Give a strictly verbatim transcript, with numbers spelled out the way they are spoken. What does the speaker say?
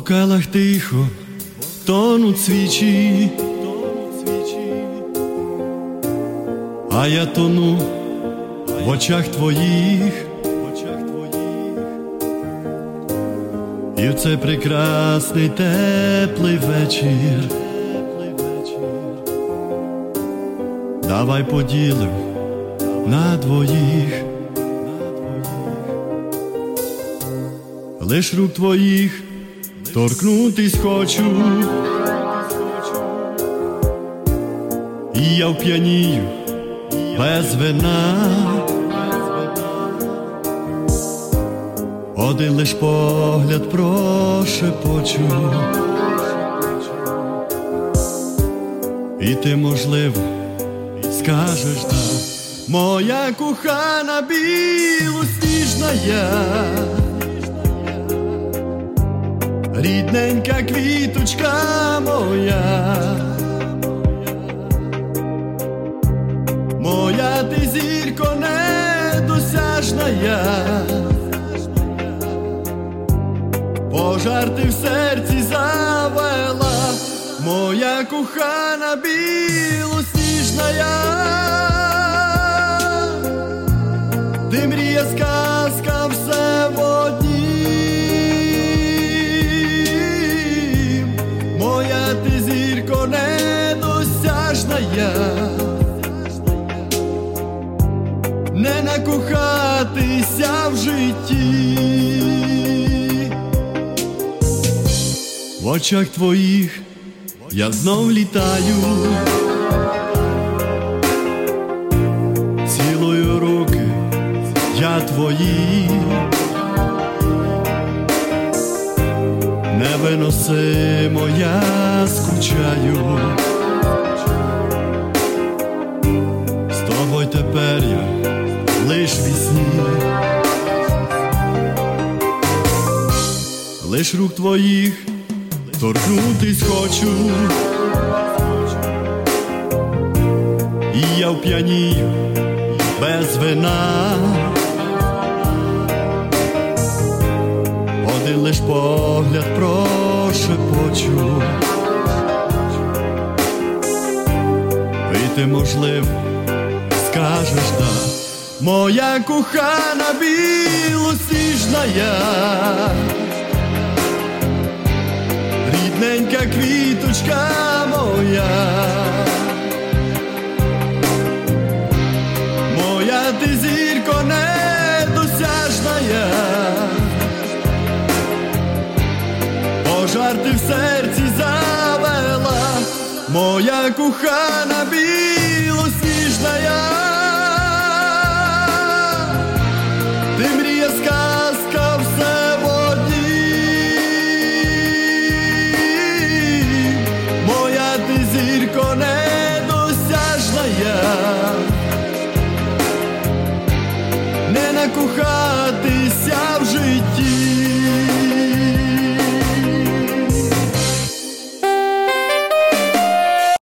бокалах тихо тонуть свічі, а я тону в очах твоїх. І в цей прекрасний теплий вечір давай поділим на двоїх. Лиш рук твоїх торкнутись хочу, і я вп'янію без вина. Один лиш погляд прошепочу, і ти, можливо, скажеш да. Моя кохана білосніжна я, рідненька квіточка моя, моя ти зірко недосяжна я, пожар ти в серці завела. Моя кохана білосніжна я, ти мрія, сказка, все в однім. Моя ти зірко недосяжна я, не накохатися в житті. В очах твоїх я знов літаю, цілую руки я твої, невиносимо я скучаю. З тобою тепер я лиш вісні, лиш рук твоїх торкнутись хочу, і я вп'янію без вина. Один лиш погляд прошепочу, і ти, можливо, скажеш да. Моя кохана білосніжна я, рідненька квіточка моя, моя ти зірко недосяжна я, пожар ти в серці завела. Моя кохана білосніжна я, ти мрія, сказка, все в однім. Моя ти зірко недосяжна я, не накохатися